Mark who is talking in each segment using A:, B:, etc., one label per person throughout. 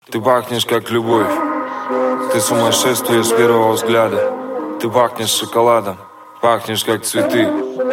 A: Ты пахнешь как любовь. Ты сумасшествие с первого взгляда. Ты пахнешь шоколадом. Пахнешь как цветы.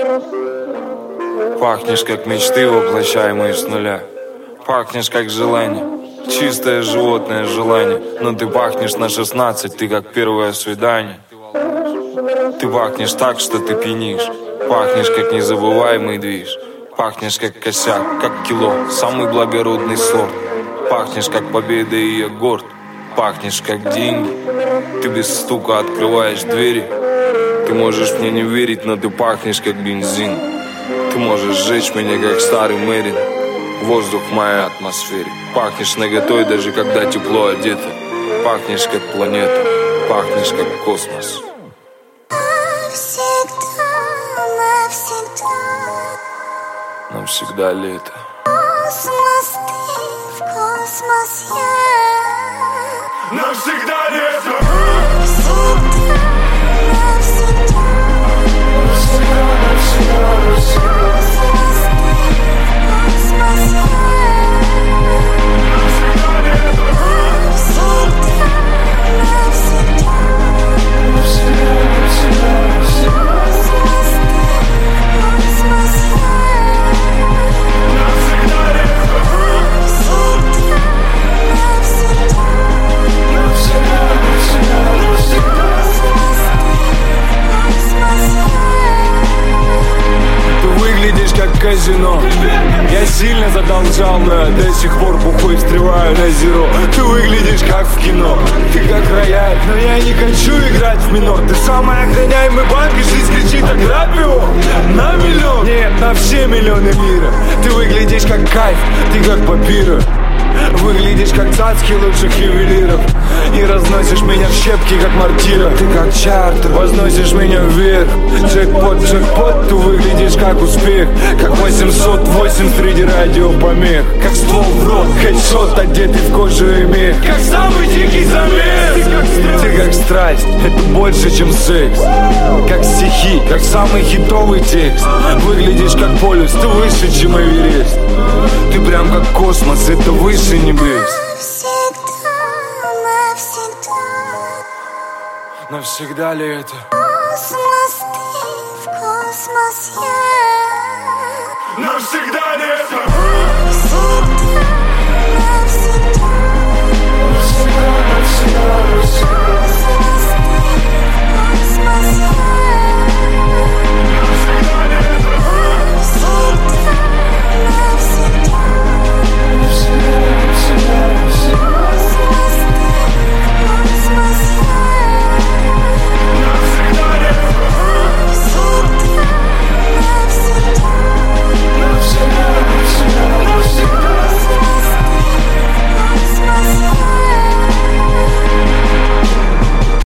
A: Пахнешь как мечты, воплощаемые с нуля. Пахнешь как желание. Чистое животное желание. Но ты пахнешь на 16. Ты как первое свидание. Ты пахнешь так, что ты пьянишь. Пахнешь как незабываемый движ. Пахнешь как косяк, как кило. Самый благородный сорт. Пахнешь как победа и я горд. Пахнешь как деньги. Ты без стука открываешь двери. Ты можешь мне не верить, но ты пахнешь как бензин. Ты можешь сжечь меня как старый Мэрин. Воздух в моей атмосфере. Пахнешь наготой, даже когда тепло одето. Пахнешь как планета. Пахнешь как космос. Навсегда лето.
B: Космос, ты в космос я.
C: Навсегда лето.
A: Казино. Я сильно задолжал, но я до сих пор бухой встреваю на зеро. Ты выглядишь как в кино. Ты как рояль, но я не хочу играть в минор. Ты самый охраняемый банк, и жизнь кричит: ограбь его на миллион. Нет, на все миллионы мира. Ты выглядишь как кайф, ты как папира. Выглядишь как цацки лучших ювелиров. И разносишь меня в щепки, как мортира. Ты как чартер, возносишь меня вверх. Джекпот, джекпот, ты выглядишь как успех. Как 808 среди радиопомех. Как ствол в рот, хедшот, одетый в кожу и мех. Как самый дикий замес. Ты как страсть, это больше, чем секс. Как стихи, как самый хитовый текст. Выглядишь как полюс, ты выше, чем Эверест. Ты прям как космос, это выше небес. Навсегда ли это?
B: Космос, ты в космос я.
C: Навсегда лето.